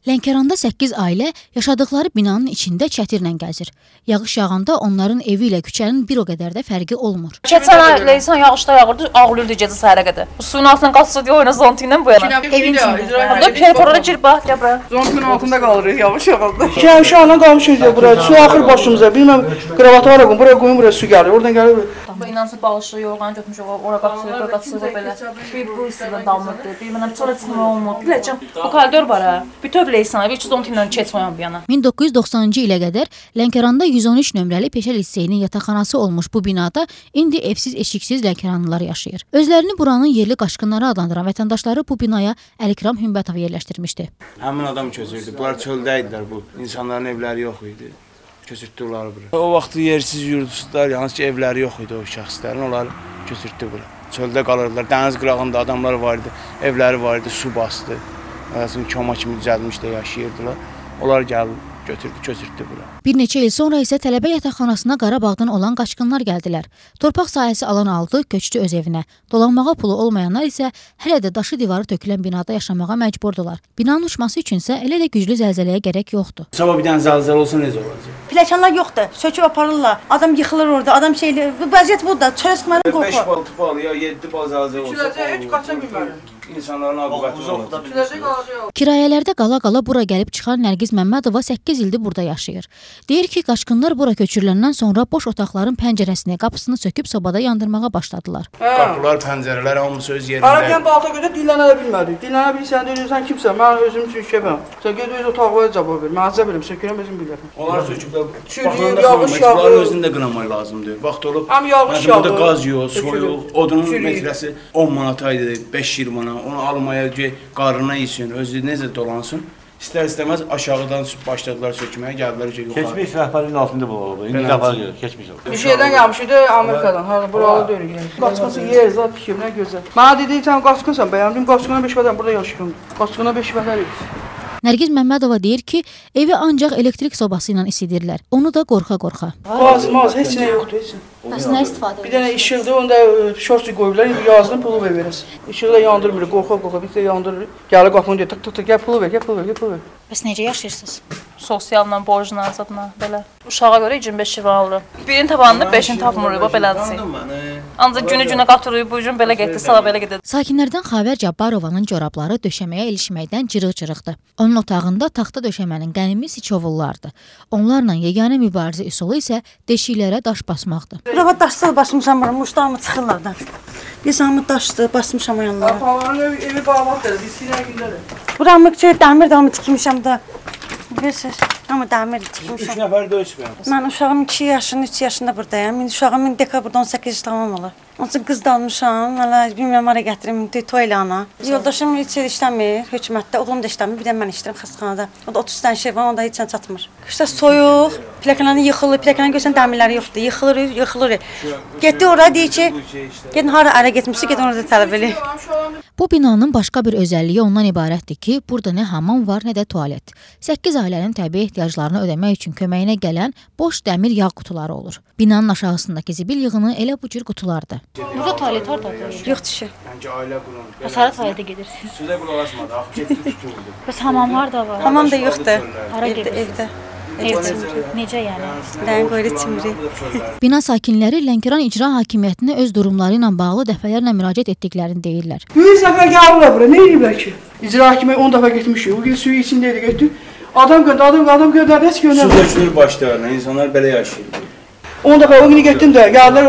Lənkəranda 8 ailə yaşadıkları binanın içində çətirlə gəzir. Yağış yağanda onların evi ilə küçənin bir o qədər də fərqi olmur. Keçən Leysan yağışda yağırdı, ağlıyırdı gecə səhərə qədər. Bu suyun altından qaçsa deyə oyna zonti ilə bu yana. Evin içində. Hada perforada gir bax, gəl bura. Zontin altında qalırıq yağış yağanda. Şəhərşahla qalmışıq deyə bura. Su axır başımıza. Bilməm, kravatı var, buraya qoyun, buraya su gəlir. Oradan gəlir. İnansı balışı yorğan götmüş, ora qaçır belə. Bir bu hissədən damırdı. Bir mənə sonra çıxma olmur. Biləcəm. Bu koridor var ha. Bütöv Leysana, bir zonti ilə keçməyəm bu yana. 1990-cı ilə qədər Lənkəranda 113 nömrəli peşə liseyinin yataqxanası olmuş bu binada indi evsiz eşiksiz Lənkəranlılar yaşayır. Özlərini buranın yerli qaçqınları adlandıran vətəndaşları bu binaya Əlikram Hümbətov yerləşdirmişdi. Həmin adam köçürdü. Bunlar çöldə idilər bu. İnsanların evləri yox idi. Köçürtdü onları bura. O vaxt yersiz yurdsuzlar, hansı ki evləri yox idi o şəxslərin, onları köçürtdü bura. Çöldə qalırdılar. Dəniz qırağında adamlar var idi, evləri var idi, su bastı. Arasını koma kimi düzəlmişdə yaşayırdılar. Onlar gəldi, götürdü, köçürtdü bura. Bir neçə il sonra isə tələbə yataqxanasına Qarabağdan olan qaçqınlar gəldilər. Torpaq sahəsi alan aldı, köçdü öz evinə. Dolanmağa pulu olmayanlar isə hələ də daşı divarı tökülən binada yaşamağa məcburdular. Binanın uçması üçünsə elə də güclü zəlzələyə gərək yoxdur. Sabah bir dənə zəlzələ olsa necə olacaq? Pilləkənlər yoxdur, söküb aparırlar. Adam yıxılır orada, adam şeyli. Bu vəziyyət budur, çölə çıxmadan qorxur. 5 bal, 6 bal ya 7 bal zəlzələ olsa. Küləcək heç qaça bilmərik. İnsanların aqibəti olacaq. Küləcək qalacaq. Kirayələrdə qala-qala bura gəlib çıxan Nərgiz Məmmədova 8 ildir burada yaşayır. Deyir ki, qaçqınlar bura köçürüləndən sonra boş otaqların pəncərəsini, qapısını söküb sobada yandırmağa başladılar. Qapılar, pəncərələr hamısı öz yerində. Arabiyən balta görə dillənə bilmədik. Dillənə bilsən, deyirsən kimsən, mən özüm üçün işəbəm. Sən ged öz otağına cavab ver. Mən azə bilim, sökürəm özüm bilirəm. Onlar söküblər. Çürüyüb, yağış yağır. Bunların özünü də qınamaq lazımdır. Vaxt olub. Həm yağış yağır. Burada qaz yox, su yox. Odunun metrəsi 10 manata idi, 5-20 manata. Onu almaya qarına yesin, özü necə dolansın. İstər-istəməz aşağıdan başladılar sökməyə, gəldilər ki, yuxarı. Keçmiş rəhbərliyin altında bu oldu. İndi dəfə keçmiş oldu. Bir şeydən gəlmiş idi Amerikadan. Hə, buralı deyil. Qaçqınsı yer, zat tikib, nə gözəl. Mənə dedi, sən qaçqınsan, bəyəndim, qaçqına 5 vətən burada yaşayıram. Qaçqına 5 vətən idi. Nərgiz Məmmədova deyir ki, evi ancaq elektrik sobası ilə isidirlər. Onu da qorxa-qorxa. Qazmaz, heç nə yoxdur, heç nə. Bəs nə istifadə Bir dənə işıqdır, onda şortu qoyublar, yazdım, pulu verəsən. İşığı da yandırmır, qorxa-qorxa, bir də yandırır. Gəlir qapını deyir, tık, gəl pulu ver, gəl pulu ver, gəl pulu ver. Bəs necə yaşayırsınız? Sosialla, borcla, zadla, belə. Uşağa görə 25 lira alırıq. Birin tabanında 5-ini tapmırıq, belədir. Ancaq günü-günə qatırıq, bu gün belə getdi, sala belə gedir. Sakinlərdən Xavər Cabbarovanın corabları döşəməyə ilişməkdən cırıq-cırıqdır. Onun otağında taxta döşəmənin qənimi siçovullardır. Onlarla yeganə mübarizə üsulu isə deşiklərə daş basmaqdır. Bura daşsız basmışam, muşlarımı çıxırlardan. Bir zamı daşdı, basmışam yanlara. Pavanın evi bağlıqdır, biz sinə gündədir. Buramı dəmir damı tikmişəm da. Bilirsiniz, amma dəmir tikmişəm. 3 nəfər döyüşməyəm. Mən uşağım 2 yaşında, 3 yaşında buradayım. İndi uşağım dekabrda 18 tamam olur. Onun üçün qız da almışam. Hələ bilmirəm hara gətirim, toyla ana. Yoldaşım heç işləmir, hökumətdə, oğlum da işləmir. Bir də mən işləyirəm xəstəxanada. O da 30 dənə şey var, onda heç nə çatmır. Qışda soyuq, pilləkənlərin yıxılır, pilləkənlərin görsən dəmirləri yoxdur. Yıxılır, yıxılır. Getdi ora deyir ki, gedin hara ərə getmişsə, gedin orada tələb eləyin. Bu binanın başqa bir özəlliyi ondan ibarətdir ki, burada nə hamam var, nə də tualet. 8 ailənin təbii ehtiyaclarını ödəmək üçün köməyinə gələn boş dəmir yağ qutuları olur. Binanın aşağısındakı zibil yığını elə bu cür qutulardır. Burada tualet hardadır? Yoxdur ki. Məncə ailə qurun. Hara tualetə gedirsiniz? Sizə qulaq asmadı, axı getdi tutuldu. Bəs hamamlar da var. Hamam da yoxdur. Hara gedirsiniz? Evdə. Necə yəni? Dən qoyur çimirik. Bina sakinləri Lənkəran İcra Hakimiyyətinə öz durumları ilə bağlı dəfələrlə müraciət etdiklərini deyirlər. 100 nəfər gəlirlər bura, nə ediblər ki? İcra hakimiyyəti 10 dəfə getmişik, o gün suyu içindəydi, getdik. Adam göndərdi, heç göndərdi. Su dökülür başlarına, insanlar belə yaşayır. 10 dəfə o günü getdim də, gəldilər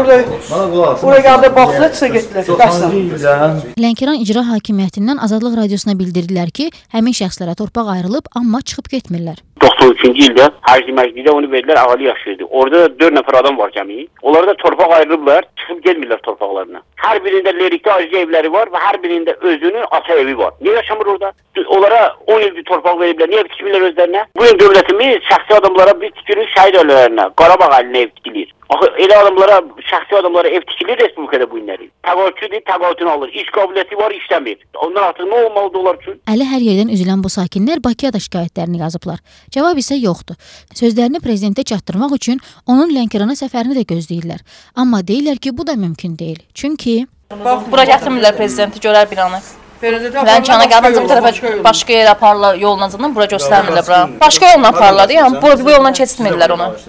oraya gəldi, baxdılar, çıxsa getdilər. Qəsdən. Lənkəran İcra Hakimiyyətindən Azadlıq Radiosuna bildirdilər ki, həmin şəxslərə torpaq ayrılıb, amma çıxıb getmirlər. 93-cü ildə Hərzi Məclidə onu verdilər, ağalı yaşayırdı. Orada 4 nəfər adam var cəmi. Onlara da torpaq ayrılıblar, çıxıb gelmirlər torpaqlarına. Hər birində lerikdə ayrıca evləri var və hər birində özünün ata evi var. Niyə yaşamır orada? Onlara 10 ildir torpaq veriblər, niyə tikmirlər özlərinə? Bugün dövlətimiz şəxsi adamlara bir tikilir, şəhid ölülərinə, Qarabağ əlinə ev tikilir. Axı elə adamlara, şəxsi adamlara ev tikilir Respublikada bu günləri. Təqaüdçüdür, təqaüdünü alır. İş qabiliyyəti var, işləmir. Ondan artıq nə olmalıdır onlar üçün? Əli hər yerdən üzülən bu sakinlər Bakıya da şikayətlərini yazıblar. Cavab isə yoxdur. Sözlərini prezidentə çatdırmaq üçün onun Lənkərana səfərini də gözləyirlər. Amma deyirlər ki, bu da mümkün deyil. Çünki Bura gətirmirlər prezidenti, görər binanı. Lənkərana gəlməncə bu tərəfə başqa yerə aparırlar yolun azından, bura göstərmirlər bura. Başqa yolla aparırlar, yəni bu yolla keçirtmirlər onu.